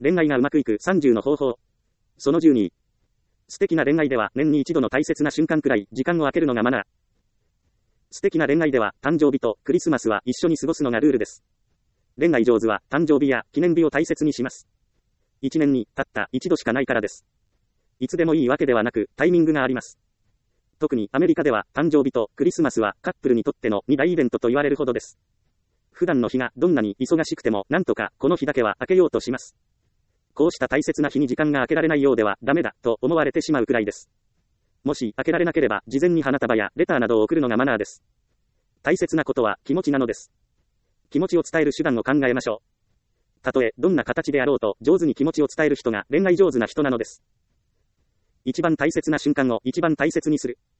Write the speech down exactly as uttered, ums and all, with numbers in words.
恋愛がうまくいくさんじゅうの方法。そのじゅうに。素敵な恋愛では年に一度の大切な瞬間くらい時間を空けるのがマナー。素敵な恋愛では誕生日とクリスマスは一緒に過ごすのがルールです。恋愛上手は誕生日や記念日を大切にします。一年にたった一度しかないからです。いつでもいいわけではなくタイミングがあります。特にアメリカでは誕生日とクリスマスはカップルにとってのに大イベントと言われるほどです。普段の日がどんなに忙しくてもなんとかこの日だけは空けようとします。こうした大切な日に時間が空けられないようではダメだと思われてしまうくらいです。もし空けられなければ事前に花束やレターなどを送るのがマナーです。大切なことは気持ちなのです。気持ちを伝える手段を考えましょう。たとえどんな形であろうと上手に気持ちを伝える人が恋愛上手な人なのです。一番大切な瞬間を一番大切にする。